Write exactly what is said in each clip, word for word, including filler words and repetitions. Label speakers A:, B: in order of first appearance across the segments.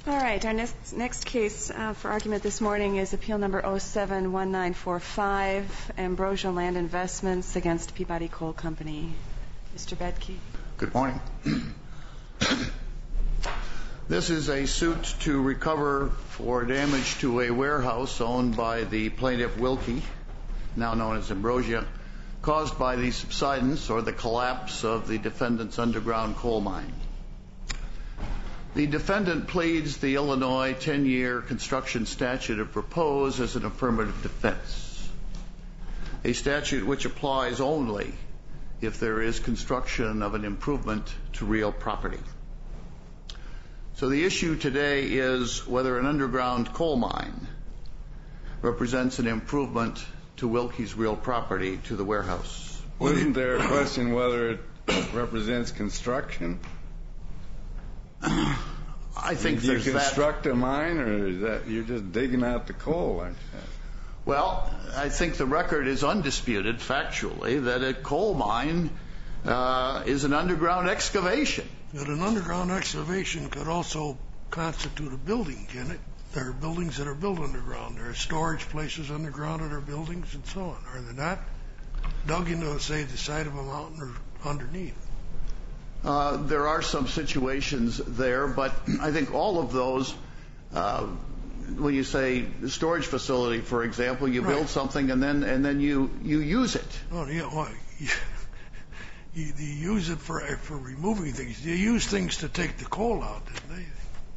A: All right, our next, next case uh, for argument this morning is appeal number oh seven one nine four five, Ambrosia Land Investments against Peabody Coal Company. Mister Bedke.
B: Good morning. This is a suit to recover for damage to a warehouse owned by the plaintiff Wilkie, now known as Ambrosia, caused by the subsidence or the collapse of the defendant's underground coal mine. The defendant pleads the Illinois ten-year construction statute of repose as an affirmative defense, a statute which applies only if there is construction of an improvement to real property. So the issue today is whether an underground coal mine represents an improvement to Wilkie's real property, to the warehouse.
C: Wasn't there a question whether it represents construction?
B: I think
C: Did
B: there's
C: you construct
B: that.
C: a mine, or is that you're just digging out the coal, aren't you?
B: Well, I think the record is undisputed, factually, that a coal mine uh, is an underground excavation.
D: But an underground excavation could also constitute a building, can it? There are buildings that are built underground. There are storage places underground that are buildings and so on. Are they not? Dug into, say, the side of a mountain or underneath.
B: Uh, there are some situations there, but I think all of those, uh, when you say storage facility, for example, you right. build something and then and then you, you use it.
D: Oh, yeah, well, you, you, you use it for for removing things. You use things to take the coal out, didn't they?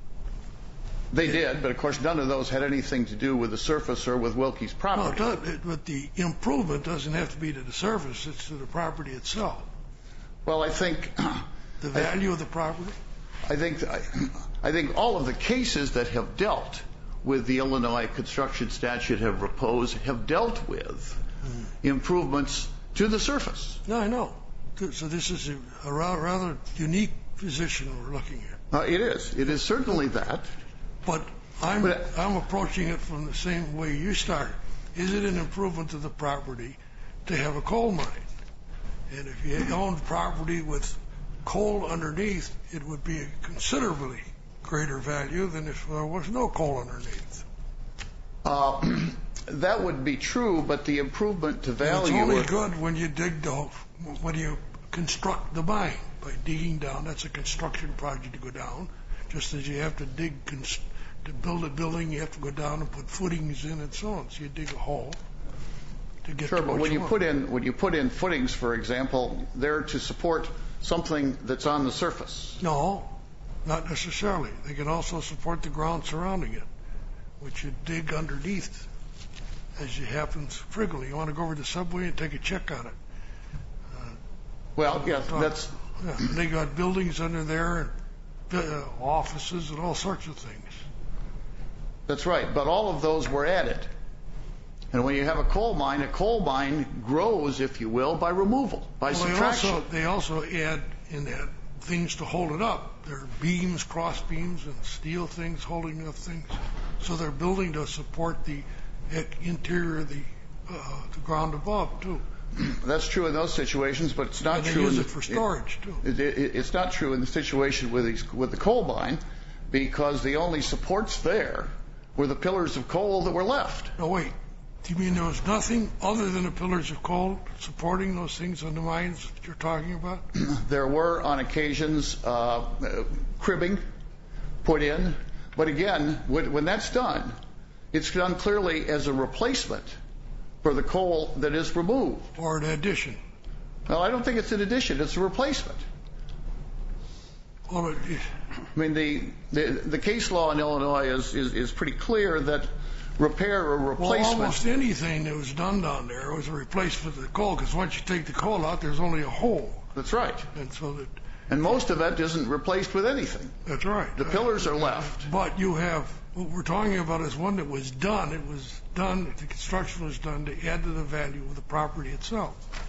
B: They did, but of course none of those had anything to do with the surface or with Wilkie's property.
D: No, it does, it, but the improvement doesn't have to be to the surface, it's to the property itself.
B: Well, I think...
D: The value I, of the property?
B: I think, I, I think all of the cases that have dealt with the Illinois construction statute have proposed, have dealt with mm. improvements to the surface.
D: No, I know. So this is a, a rather unique position we're looking at.
B: Uh, it is. It is certainly that.
D: But I'm, but I'm approaching it from the same way you started. Is it an improvement to the property to have a coal mine? And if you owned property with coal underneath, it would be a considerably greater value than if there was no coal underneath.
B: Uh, that would be true, but the improvement to value...
D: It's only good when you dig the, when you construct the mine by digging down. That's a construction project to go down. Just as you have to dig, to build a building, you have to go down and put footings in and so on. So you dig a hole to get
B: Sure,
D: to
B: but when
D: you
B: you put in, when you put in footings, for example, they're to support something that's on the surface.
D: No, not necessarily. They can also support the ground surrounding it, which you dig underneath, as it happens frequently. You want to go over to the subway and take a check on it. Uh,
B: well, yeah,
D: uh,
B: that's...
D: Yeah, they got buildings under there, and uh, offices, and all sorts of things.
B: That's right, but all of those were added. And when you have a coal mine, a coal mine grows, if you will, by removal, by
D: well,
B: subtraction.
D: They also, they also add in that things to hold it up. There are beams, cross beams, and steel things holding up things. So they're building to support the interior of the, uh, the ground above, too.
B: That's true in those situations, but it's not
D: and they
B: true.
D: Use
B: in
D: it
B: the,
D: for storage,
B: it,
D: too.
B: It, it, it's not true in the situation with, these, with the coal mine, because the only supports there were the pillars of coal that were left.
D: No, wait. Do you mean there was nothing other than the pillars of coal supporting those things on the mines that you're talking about?
B: There were, on occasions, uh, cribbing put in. But again, when, when that's done, it's done clearly as a replacement for the coal that is removed.
D: Or an addition.
B: Well, I don't think it's an addition. It's a replacement.
D: Well, it,
B: I mean, the, the, the case law in Illinois is, is, is pretty clear that repair or replacement...
D: Well, almost anything that was done down there was a replacement of the coal, because once you take the coal out, there's only a hole.
B: That's right.
D: And so that...
B: And most of it isn't replaced with anything.
D: That's right.
B: The pillars are left.
D: But you have... What we're talking about is one that was done. It was done, the construction was done to add to the value of the property itself.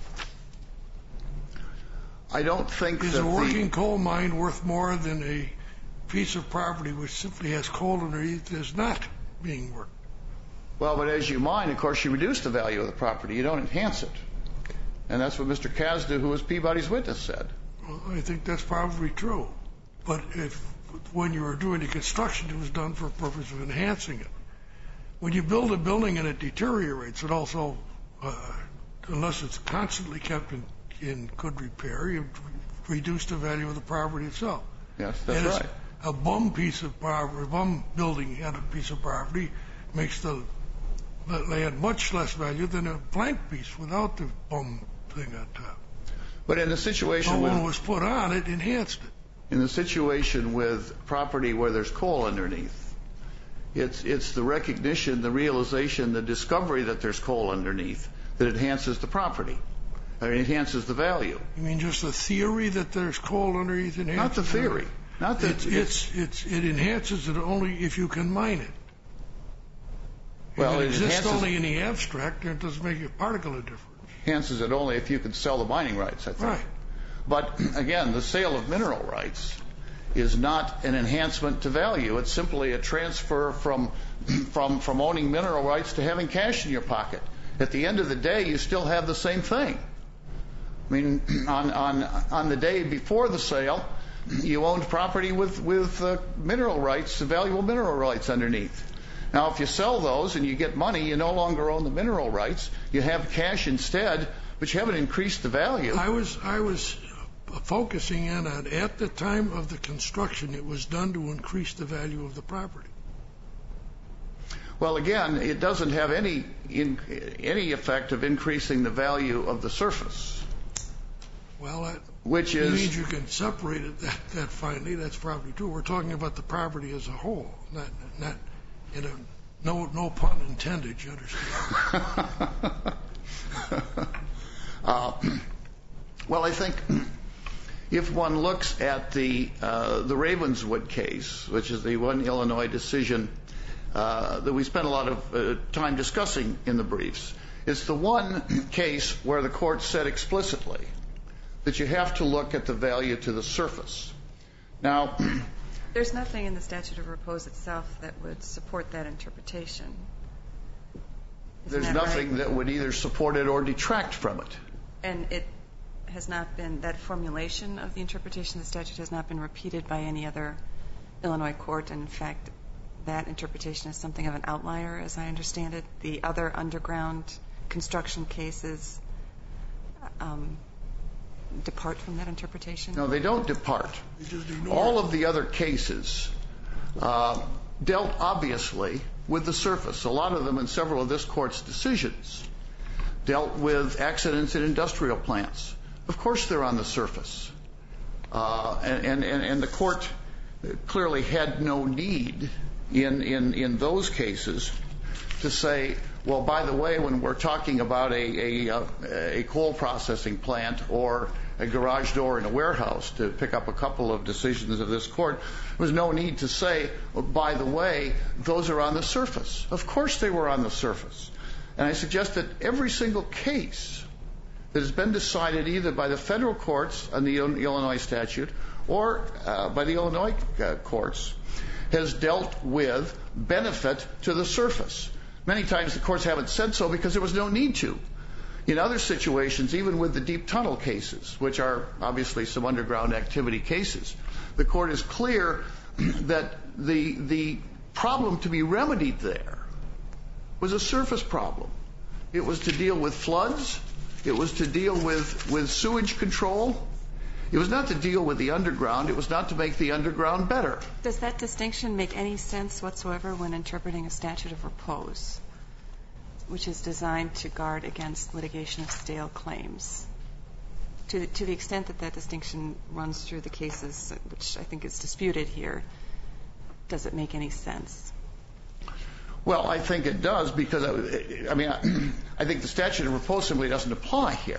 B: I don't think
D: is
B: that
D: a working
B: the...
D: coal mine worth more than a piece of property which simply has coal underneath that is not being worked?
B: Well, but as you mine, of course, you reduce the value of the property. You don't enhance it. And that's what Mister Kasda, who was Peabody's witness, said.
D: Well, I think that's probably true. But if when you were doing the construction, it was done for a purpose of enhancing it. When you build a building and it deteriorates, it also, uh, unless it's constantly kept in, in good repair, you reduce the value of the property itself.
B: Yes, that's
D: and
B: right.
D: A bum piece of property, a bum building and a piece of property makes the land much less value than a blank piece without the bum thing on top.
B: But in the situation
D: So
B: with,
D: when it was put on, it enhanced it.
B: in the situation with property where there's coal underneath, it's it's the recognition, the realization, the discovery that there's coal underneath that enhances the property. I mean, enhances the value.
D: You mean just the theory that there's coal underneath enhances?
B: Not the theory.
D: It?
B: Not that
D: It's, it's, it's, it enhances it only if you can mine it.
B: Well,
D: if it,
B: it
D: exists
B: enhances-
D: only in the abstract, then it doesn't make a particle of difference.
B: enhances it only if you can sell the mining rights, I think.
D: Right.
B: But again, the sale of mineral rights is not an enhancement to value. It's simply a transfer from from from owning mineral rights to having cash in your pocket. At the end of the day, you still have the same thing. I mean, on on on the day before the sale, you owned property with with uh, mineral rights, valuable mineral rights underneath. Now, if you sell those and you get money, you no longer own the mineral rights. You have cash instead, but you haven't increased the value.
D: I was I was focusing in on at the time of the construction, it was done to increase the value of the property.
B: Well, again, it doesn't have any in, any effect of increasing the value of the surface.
D: Well, that
B: Which is
D: means you can separate it that, that finely. That's probably true. We're talking about the property as a whole, not not in a no no pun intended. You understand?
B: uh, well, I think if one looks at the uh, the Ravenswood case, which is the one Illinois decision uh, that we spent a lot of uh, time discussing in the briefs, it's the one case where the court said explicitly that you have to look at the value to the surface. Now,
A: There's nothing in the statute of repose itself that would support that interpretation. Isn't
B: there's
A: that
B: nothing
A: right?
B: that would either support it or detract from it.
A: And it has not been, that formulation of the interpretation of the statute has not been repeated by any other Illinois court. And in fact, that interpretation is something of an outlier, as I understand it. The other underground construction cases um, depart from that interpretation?
B: No, they don't depart.
D: You just ignore
B: All
D: it.
B: of the other cases uh, dealt obviously with the surface. A lot of them in several of this court's decisions dealt with accidents in industrial plants. Of course they're on the surface. Uh, and, and, and the court clearly had no need in, in, in those cases to say, well, by the way, when we're talking about a, a, a coal processing plant or a garage door in a warehouse, to pick up a couple of decisions of this court, there was no need to say, well, by the way, those are on the surface. Of course they were on the surface. And I suggest that every single case that has been decided either by the federal courts on the Illinois statute or uh, by the Illinois uh, courts has dealt with benefit to the surface. Many times the courts haven't said so because there was no need to. In other situations, even with the deep tunnel cases, which are obviously some underground activity cases, the court is clear that the the problem to be remedied there was a surface problem. It was to deal with floods. It was to deal with, with sewage control. It was not to deal with the underground. It was not to make the underground better.
A: Does that distinction make any sense whatsoever when interpreting a statute of repose, which is designed to guard against litigation of stale claims? To the, to the extent that that distinction runs through the cases, which I think is disputed here, does it make any sense?
B: Well, I think it does because, I, I mean, I, I think the statute of repose simply doesn't apply here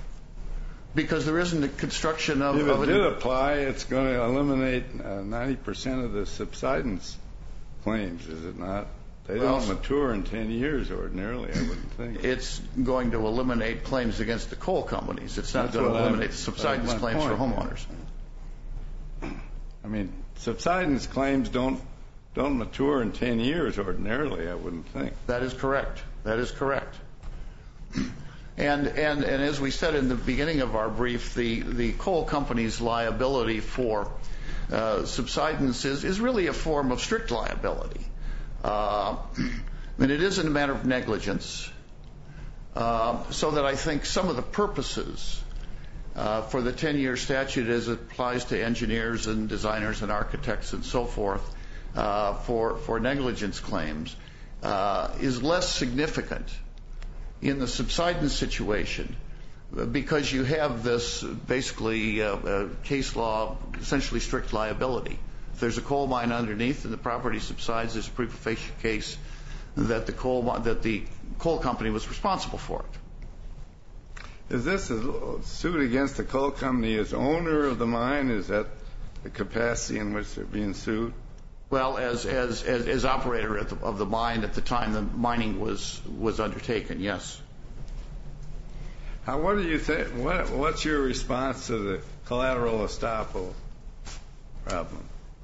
B: because there isn't a construction of...
C: If
B: of
C: it
B: an,
C: did apply, it's going to eliminate uh, ninety percent of the subsidence claims, is it not? They
B: Well,
C: don't mature in ten years ordinarily, I wouldn't think.
B: It's going to eliminate claims against the coal companies. It's not
C: That's
B: going to
C: what
B: eliminate
C: I'm-
B: the subsidence
C: that's my
B: claims for
C: point.
B: homeowners.
C: I mean, subsidence claims don't don't mature in ten years ordinarily, I wouldn't think.
B: That is correct. That is correct. And, and, and as we said in the beginning of our brief, the, the coal company's liability for uh, subsidence is, is really a form of strict liability. Uh, and it isn't a matter of negligence. Uh, so that I think some of the purposes uh, for the ten-year statute as it applies to engineers and designers and architects and so forth uh, for, for negligence claims uh, is less significant in the subsidence situation because you have this basically uh, uh, case law, essentially strict liability. If there's a coal mine underneath and the property subsides, there's a prima facie case that the coal that the coal company was responsible for it.
C: Is this a suit against the coal company as owner of the mine? Is that the capacity in which they're being sued?
B: Well, as as as, as operator at the, of the mine at the time the mining was was undertaken, yes.
C: How? What do you think? What What's your response to the collateral estoppel problem?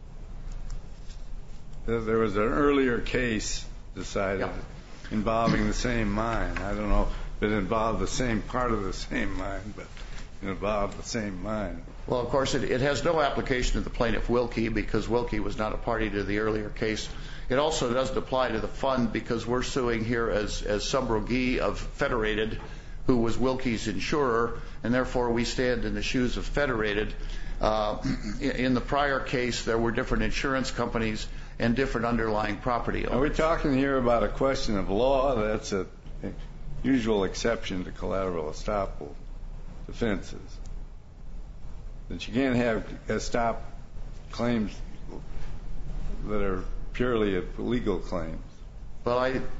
C: There was an earlier case decided
B: yeah.
C: involving the same mine. I don't know if it involved the same part of the same mine, but it involved the same mine.
B: Well, of course, it, it has no application to the plaintiff Wilkie because Wilkie was not a party to the earlier case. It also doesn't apply to the fund because we're suing here as, as subrogee of Federated, who was Wilkie's insurer, and therefore we stand in the shoes of Federated. Uh, in, in the prior case, there were different insurance companies and different underlying property owners.
C: Are we talking here about a question of law? That's a usual exception to collateral estoppel defenses. That you can't have estop claims that are purely legal claims.
B: Well, I, I'm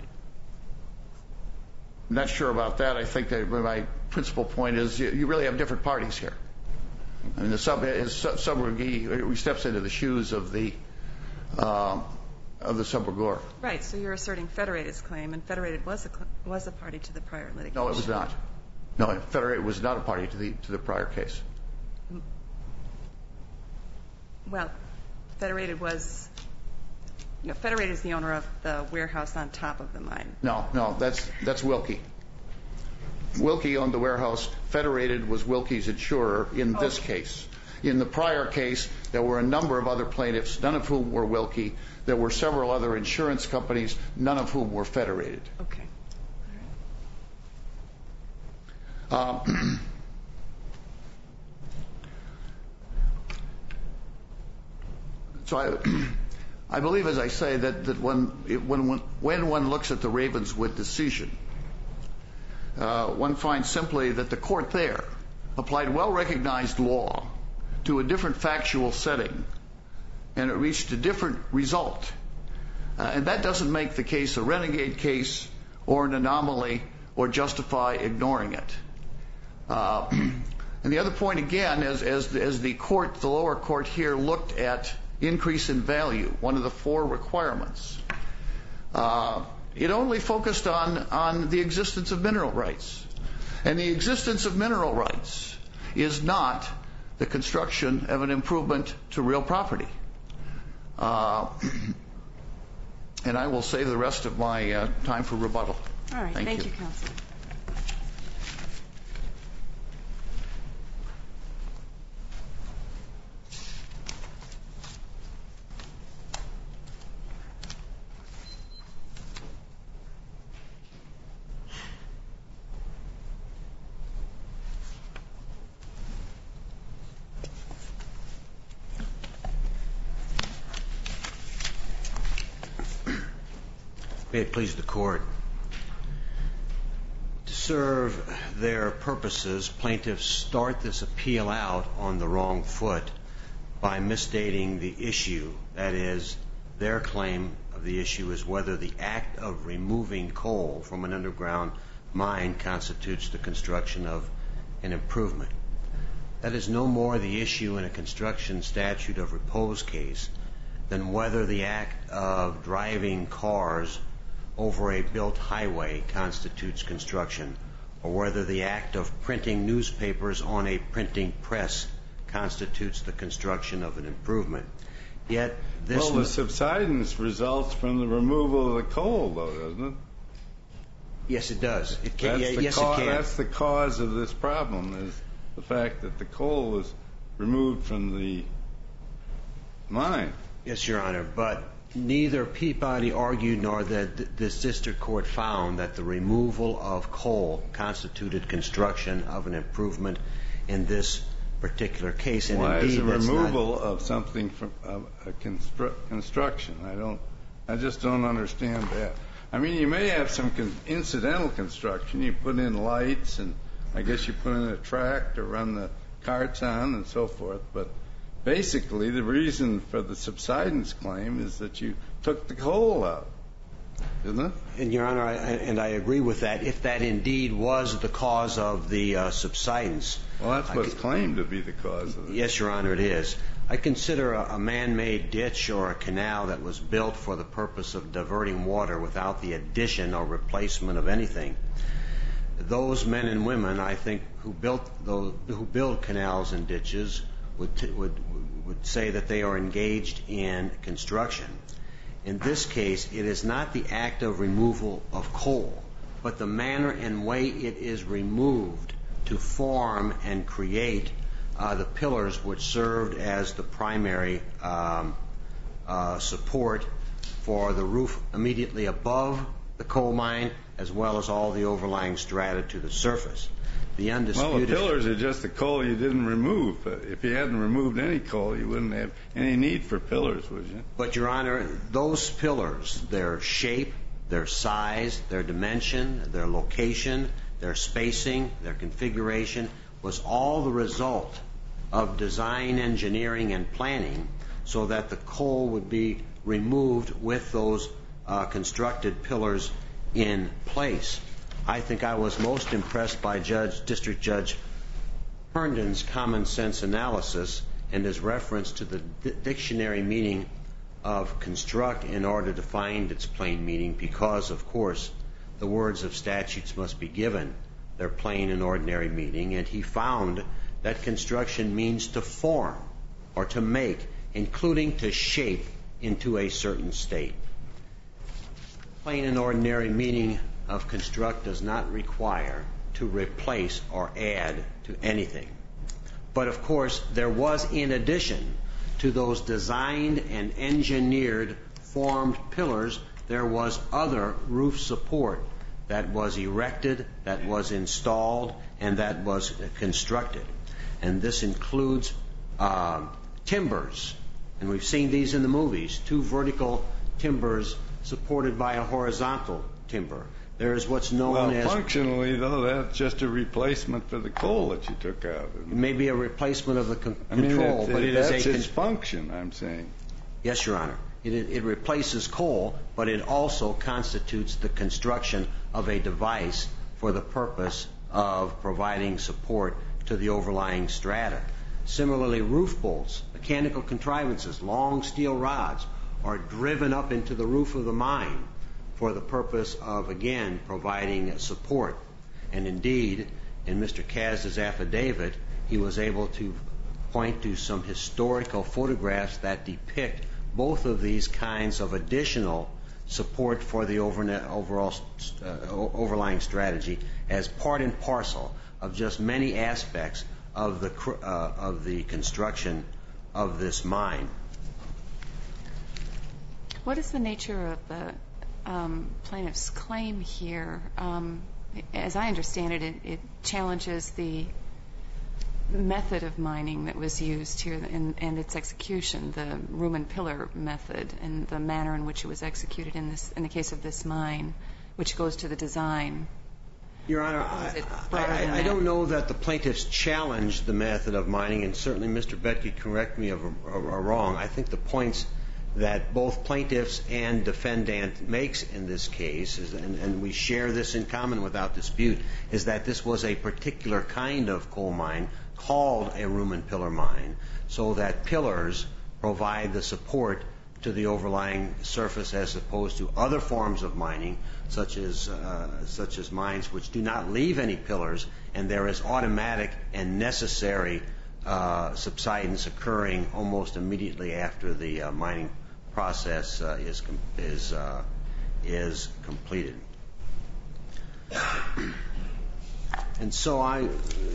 B: not sure about that. I think that my principal point is you, you really have different parties here. I mean, the sub, his subrogee he steps into the shoes of the uh, of the subrogor.
A: Right. So you're asserting Federated's claim, and Federated was a cl- was a party to the prior litigation.
B: No, it was not. No, Federated was not a party to the to the prior case.
A: Well, Federated was. You know, Federated is the owner of the warehouse on top of the mine.
B: No, no, that's that's Wilkie. Wilkie owned the warehouse. Federated was Wilkie's insurer in this
A: okay.
B: case. In the prior case, there were a number of other plaintiffs, none of whom were Wilkie. There were several other insurance companies, none of whom were Federated.
A: Okay.
B: All right. Um, so I, I believe, as I say, that, that when, it, when, when one looks at the Ravenswood decision, uh, one finds simply that the court there applied well-recognized law to a different factual setting, and it reached a different result. Uh, and that doesn't make the case a renegade case or an anomaly or justify ignoring it. Uh, and the other point, again, as, as, as the court, the lower court here looked at increase in value, one of the four requirements, uh, it only focused on, on the existence of mineral rights. And the existence of mineral rights is not the construction of an improvement to real property. Uh, and I will save the rest of my uh, time for rebuttal.
A: All right.
B: Thank,
A: Thank
B: you.
A: you, counsel.
E: May it please the court. To serve their purposes, plaintiffs start this appeal out on the wrong foot by misstating the issue. That is, their claim of the issue is whether the act of removing coal from an underground mine constitutes the construction of an improvement. That is no more the issue in a construction statute of repose case than whether the act of driving cars over a built highway constitutes construction, or whether the act of printing newspapers on a printing press constitutes the construction of an improvement. Yet this
C: well, the subsidence results from the removal of the coal, though, doesn't it?
E: Yes, it does. It can,
C: That's
E: yeah,
C: the
E: yes,
C: ca-
E: it can.
C: That's the cause of this problem, is the fact that the coal was removed from the mine.
E: Yes, Your Honor, but neither Peabody argued nor that this district court found that the removal of coal constituted construction of an improvement in this particular case. And
C: Why
E: indeed,
C: is the
E: that's
C: removal
E: not,
C: of something from of a constru- construction? I don't. I just don't understand that. I mean, you may have some con- incidental construction. You put in lights, and I guess you put in a track to run the carts on and so forth. But basically, the reason for the subsidence claim is that you took the coal out, isn't it?
E: And Your Honor, I, and I agree with that, if that indeed was the cause of the uh, subsidence.
C: Well, that's
E: I
C: what's
E: c-
C: claimed to be the cause of it.
E: Yes, Your Honor, it is. I consider a, a man-made ditch or a canal that was built for the purpose of diverting water without the addition or replacement of anything. Those men and women, I think, who built those, who build canals and ditches would, t- would would say that they are engaged in construction. In this case, it is not the act of removal of coal, but the manner and way it is removed to form and create uh, the pillars which served as the primary um, uh, support for the roof immediately above the coal mine, as well as all the overlying strata to the surface. The undisputed...
C: Well, the pillars are just the coal you didn't remove. If you hadn't removed any coal, you wouldn't have any need for pillars, would you?
E: But, Your Honor, those pillars, their shape, their size, their dimension, their location, their spacing, their configuration, was all the result of design, engineering, and planning so that the coal would be removed with those uh, constructed pillars in place. I think I was most impressed by Judge, District Judge Herndon's common sense analysis and his reference to the d- dictionary meaning of construct in order to find its plain meaning, because, of course, the words of statutes must be given their plain and ordinary meaning, and he found that construction means to form or to make, including to shape into a certain state. Plain and ordinary meaning of construct does not require to replace or add to anything. But of course, there was, in addition to those designed and engineered formed pillars, there was other roof support that was erected, that was installed, and that was constructed. And this includes uh, timbers, and we've seen these in the movies, two vertical timbers supported by a horizontal timber. There is what's known
C: well,
E: as...
C: functionally, though, that's just a replacement for the coal that you took out.
E: It may be a replacement of the con-
C: I mean,
E: control,
C: it,
E: but it
C: that's
E: is a...
C: its
E: Con-
C: function, I'm saying.
E: yes, Your Honor. It, it replaces coal, but it also constitutes the construction of a device for the purpose of providing support to the overlying strata. Similarly, roof bolts, mechanical contrivances, long steel rods are driven up into the roof of the mine for the purpose of, again, providing support. And indeed, in Mister Kaz's affidavit, he was able to point to some historical photographs that depict both of these kinds of additional support for the overnet, overall uh, overlying strategy as part and parcel of just many aspects of the uh, of the construction of this mine.
A: What is the nature of the um, plaintiff's claim here? Um, as I understand it, it, it challenges the method of mining that was used here in, and its execution, the room and pillar method, and the manner in which it was executed in this, in the case of this mine, which goes to the design.
E: Your Honor, I, I, I don't know that the plaintiffs challenged the method of mining, and certainly Mister Bett could correct me if I'm wrong. I think the points that both plaintiffs and defendant makes in this case, is, and, and we share this in common without dispute, is that this was a particular kind of coal mine called a room and pillar mine, so that pillars provide the support to the overlying surface as opposed to other forms of mining, such as uh, such as mines which do not leave any pillars, and there is automatic and necessary uh, subsidence occurring almost immediately after the uh, mining process uh, is com- is uh, is completed. And so I,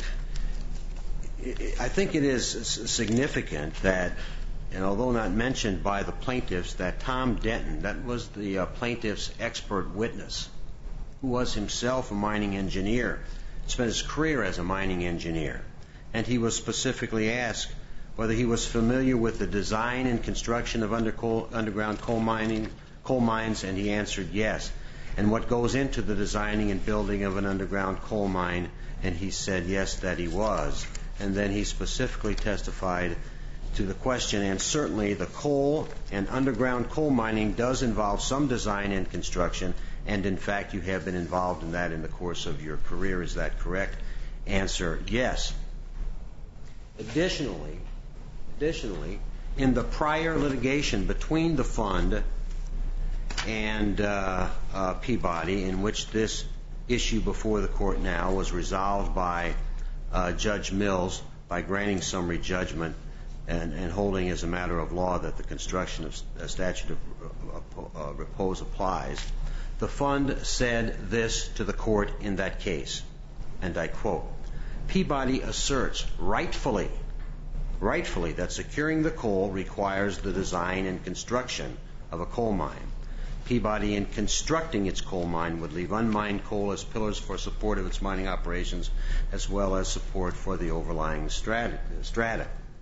E: I think it is significant that, and although not mentioned by the plaintiffs, that Tom Denton, that was the uh, plaintiff's expert witness, who was himself a mining engineer, spent his career as a mining engineer, and he was specifically asked whether he was familiar with the design and construction of under coal, underground coal mining, coal mines, and he answered yes. And what goes into the designing and building of an underground coal mine, and he said yes, that he was. And then he specifically testified to the question, and certainly the coal and underground coal mining does involve some design and construction, and in fact you have been involved in that in the course of your career. Is that correct? Answer, yes. Additionally, additionally, in the prior litigation between the fund and uh, uh, Peabody, in which this issue before the court now was resolved by uh, Judge Mills by granting summary judgment and, and holding as a matter of law that the construction of a statute of uh, repose applies, the fund said this to the court in that case, and I quote, Peabody asserts rightfully, rightfully that securing the coal requires the design and construction of a coal mine. Peabody, in constructing its coal mine, would leave unmined coal as pillars for support of its mining operations, as well as support for the overlying strata. strata.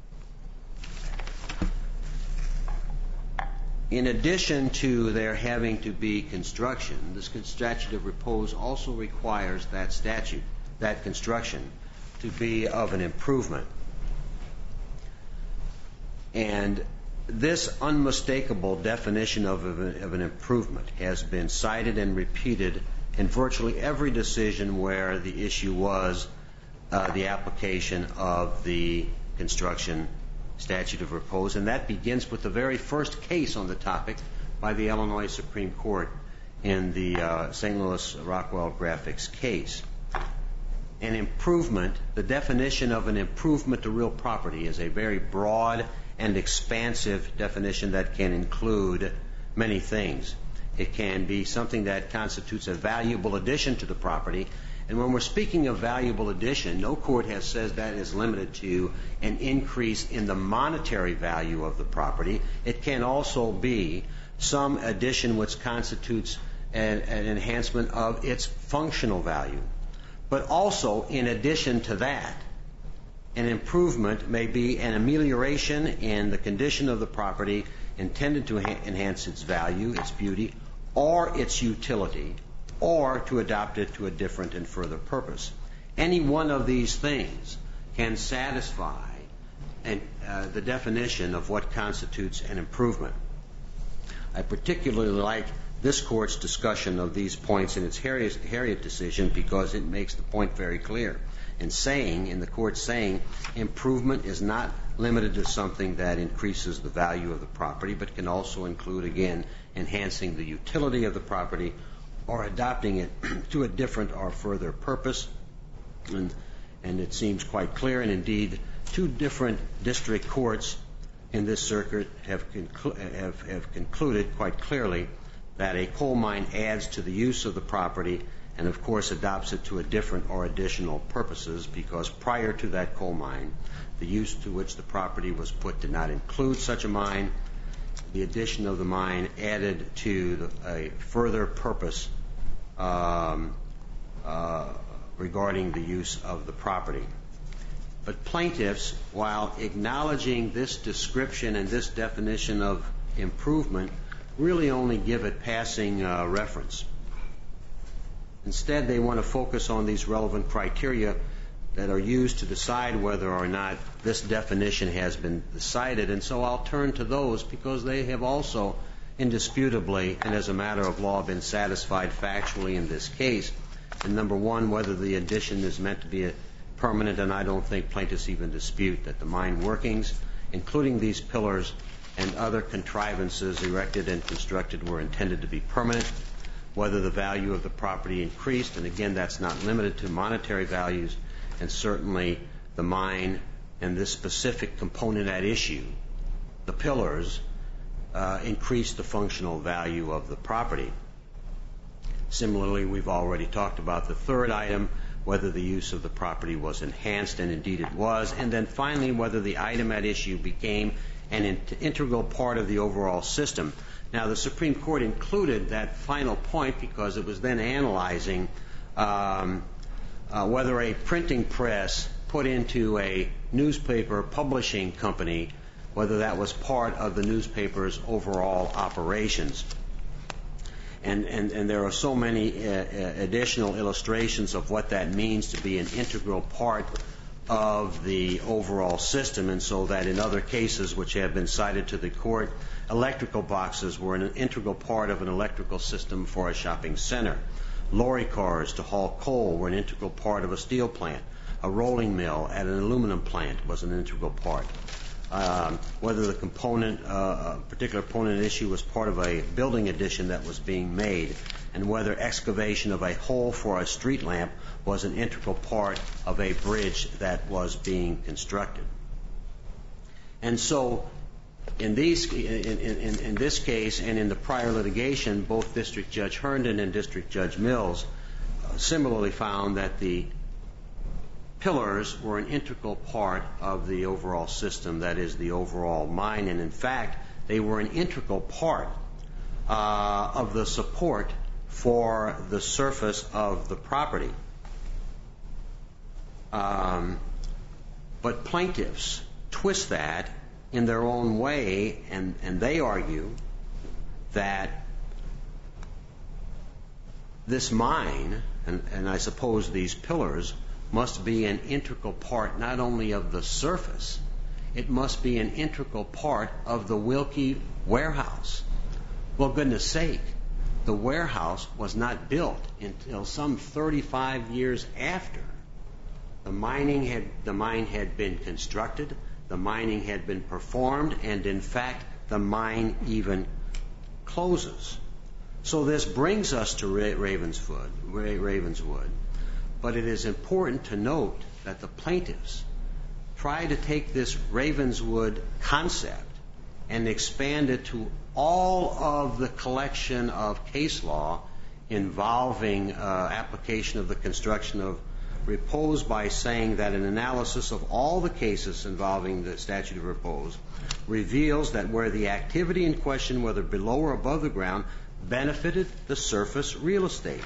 E: In addition to there having to be construction, this statute of repose also requires that statute, that construction, to be of an improvement. And this unmistakable definition of, a, of an improvement has been cited and repeated in virtually every decision where the issue was uh, the application of the construction statute of repose, and that begins with the very first case on the topic by the Illinois Supreme Court in the uh, Saint Louis Rockwell Graphics case. An improvement, the definition of an improvement to real property is a very broad and expansive definition that can include many things. It can be something that constitutes a valuable addition to the property. And when we're speaking of valuable addition, no court has said that is limited to an increase in the monetary value of the property. It can also be some addition which constitutes an, an enhancement of its functional value. But also, in addition to that, an improvement may be an amelioration in the condition of the property intended to enhance its value, its beauty, or its utility, or to adapt it to a different and further purpose. Any one of these things can satisfy an, uh, the definition of what constitutes an improvement. I particularly like this Court's discussion of these points in its Harriet, Harriet decision because it makes the point very clear. In saying, in the Court saying, improvement is not limited to something that increases the value of the property, but can also include, again, enhancing the utility of the property or adapting it to a different or further purpose. And, and it seems quite clear, and indeed, two different district courts in this circuit have, conclu- have, have concluded quite clearly that a coal mine adds to the use of the property and, of course, adopts it to a different or additional purposes because prior to that coal mine, the use to which the property was put did not include such a mine. The addition of the mine added to the, a further purpose um, uh, regarding the use of the property. But plaintiffs, while acknowledging this description and this definition of improvement, really only give it passing uh, reference. Instead, they want to focus on these relevant criteria that are used to decide whether or not this definition has been decided. And so I'll turn to those because they have also indisputably and as a matter of law been satisfied factually in this case. And number one, whether the addition is meant to be a permanent, and I don't think plaintiffs even dispute that the mine workings, including these pillars and other contrivances erected and constructed, were intended to be permanent. Whether the value of the property increased, and again, that's not limited to monetary values, and certainly the mine and this specific component at issue, the pillars, uh, increased the functional value of the property. Similarly, we've already talked about the third item, whether the use of the property was enhanced, and indeed it was, and then finally whether the item at issue became an in- integral part of the overall system. Now, the Supreme Court included that final point because it was then analyzing um, uh, whether a printing press put into a newspaper publishing company, whether that was part of the newspaper's overall operations. And, and, and there are so many uh, additional illustrations of what that means to be an integral part of the overall system, and so that in other cases which have been cited to the court, electrical boxes were an integral part of an electrical system for a shopping center. Lorry cars to haul coal were an integral part of a steel plant. A rolling mill at an aluminum plant was an integral part. Um, whether the component, uh, a particular component issue was part of a building addition that was being made, and whether excavation of a hole for a street lamp was an integral part of a bridge that was being constructed. And so, in these, in, in, in this case and in the prior litigation, both District Judge Herndon and District Judge Mills uh, similarly found that the pillars were an integral part of the overall system, that is, the overall mine, and in fact, they were an integral part uh, of the support for the surface of the property. Um, but plaintiffs twist that in their own way, and, and they argue that this mine, and, and I suppose these pillars, must be an integral part not only of the surface, it must be an integral part of the Wilkie warehouse. Well, goodness sake, the warehouse was not built until some thirty-five years after the mining had the mine had been constructed, the mining had been performed, and in fact, the mine even closes. So this brings us to Ravenswood, Ravenswood. But it is important to note that the plaintiffs try to take this Ravenswood concept and expand it to all of the collection of case law involving uh, application of the construction of repose by saying that an analysis of all the cases involving the statute of repose reveals that where the activity in question, whether below or above the ground, benefited the surface real estate.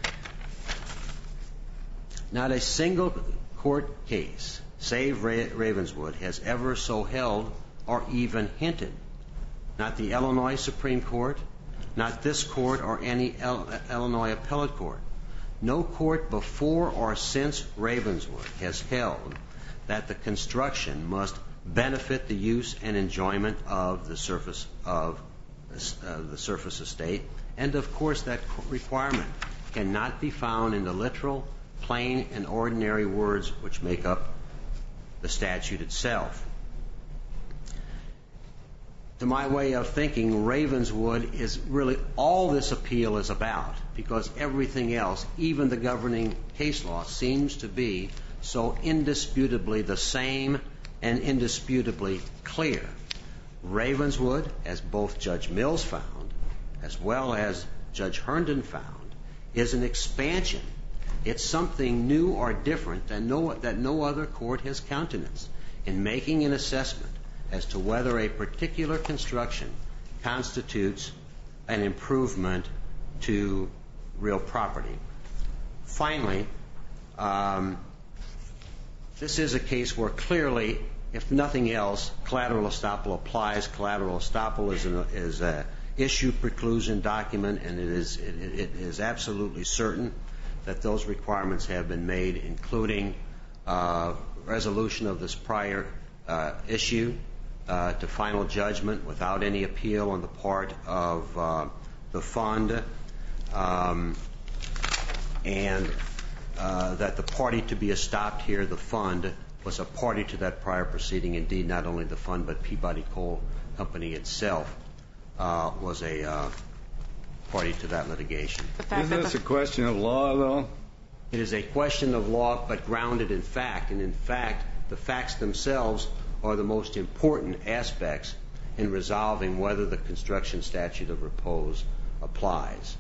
E: Not a single court case, save Ravenswood, has ever so held or even hinted. Not the Illinois Supreme Court, not this court or any Illinois appellate court. No court before or since Ravenswood has held that the construction must benefit the use and enjoyment of the surface of uh, the surface estate, and of course that requirement cannot be found in the literal, plain, and ordinary words which make up the statute itself. To my way of thinking, Ravenswood is really all this appeal is about, because everything else, even the governing case law, seems to be so indisputably the same and indisputably clear. Ravenswood, as both Judge Mills found, as well as Judge Herndon found, is an expansion. It's something new or different that no, that no other court has countenanced in making an assessment as to whether a particular construction constitutes an improvement to real property. Finally, um, this is a case where clearly, if nothing else, collateral estoppel applies. Collateral estoppel is an is a issue preclusion document, and it is it, it is absolutely certain that those requirements have been made, including uh, resolution of this prior uh, issue uh, to final judgment without any appeal on the part of uh, the fund, um, and uh, that the party to be estopped here, the fund, was a party to that prior proceeding. Indeed, not only the fund, but Peabody Coal Company itself uh, was a uh, party to that litigation.
C: Isn't this a question of law, though?
E: It is a question of law, but grounded in fact. And in fact, the facts themselves are the most important aspects in resolving whether the construction statute of repose applies.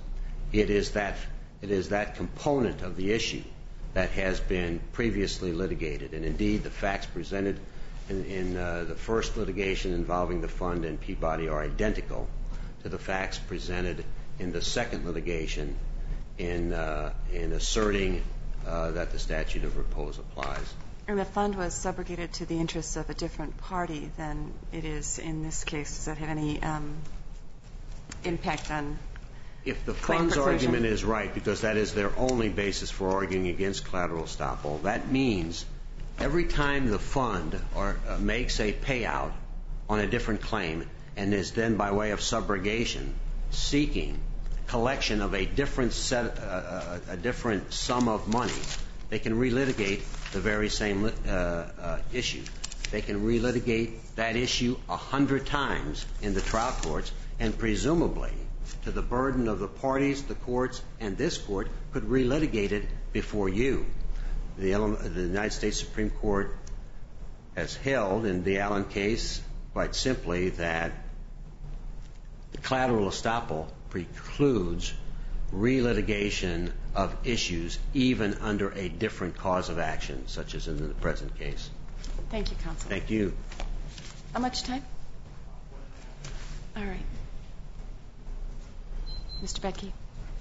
E: It is that it is that component of the issue that has been previously litigated, and indeed the facts presented in, in uh, the first litigation involving the fund and Peabody are identical to the facts presented in the second litigation in uh, in asserting uh, that the statute of repose applies.
A: And the fund was subrogated to the interests of a different party than it is in this case. Does that have any um, impact on
E: If the
A: claim
E: fund's
A: preclusion?
E: argument is right, because that is their only basis for arguing against collateral estoppel, that means every time the fund or, uh, makes a payout on a different claim and is then by way of subrogation seeking collection of a different set, uh, a different sum of money, they can relitigate the very same uh, uh, issue. They can relitigate that issue a hundred times in the trial courts, and presumably, to the burden of the parties, the courts, and this court, could relitigate it before you. The, the United States Supreme Court has held in the Allen case quite simply that the collateral estoppel precludes relitigation of issues even under a different cause of action, such as in the present case.
A: Thank you, counsel.
E: Thank you.
A: How much time? All right. Mister Becky.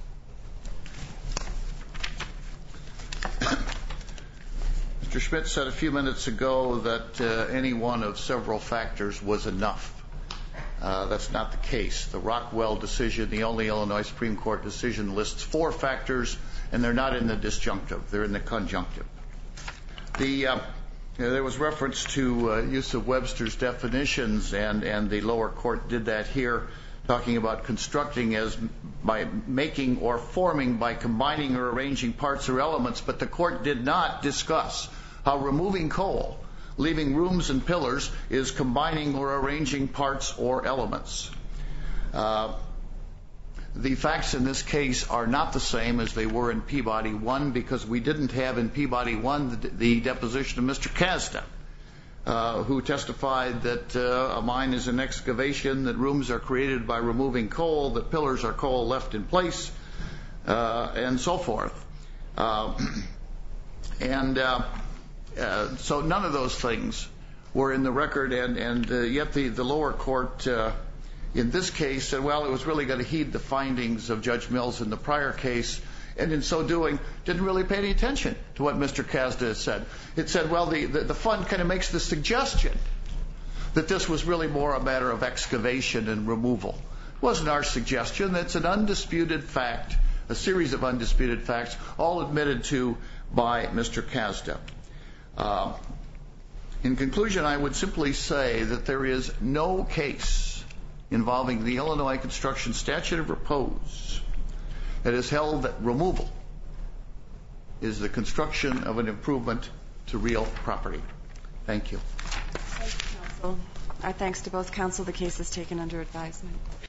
B: Mister Schmidt said a few minutes ago that uh, any one of several factors was enough. Uh, that's not the case. The Rockwell decision, the only Illinois Supreme Court decision, lists four factors, and they're not in the disjunctive. They're in the conjunctive. The, uh, you know, there was reference to uh, use of Webster's definitions, and, and the lower court did that here, talking about constructing as by making or forming by combining or arranging parts or elements, but the court did not discuss how removing coal, leaving rooms and pillars, is combining or arranging parts or elements. Uh, the facts in this case are not the same as they were in Peabody one, because we didn't have in Peabody one the, the deposition of Mister Kazda, uh, who testified that uh, a mine is an excavation, that rooms are created by removing coal, that pillars are coal left in place, uh, and so forth. Uh, and uh, Uh, so none of those things were in the record, and, and uh, yet the, the lower court uh, in this case said, well, it was really going to heed the findings of Judge Mills in the prior case, and in so doing didn't really pay any attention to what Mister Kazda said. It said, well, the, the, the fund kind of makes the suggestion that this was really more a matter of excavation and removal. It wasn't our suggestion. It's an undisputed fact, a series of undisputed facts, all admitted to by Mister Kazda. Uh, in conclusion, I would simply say that there is no case involving the Illinois construction statute of repose that has held that removal is the construction of an improvement to real property. Thank you.
A: Thank you, counsel. Our thanks to both counsel. The case is taken under advisement.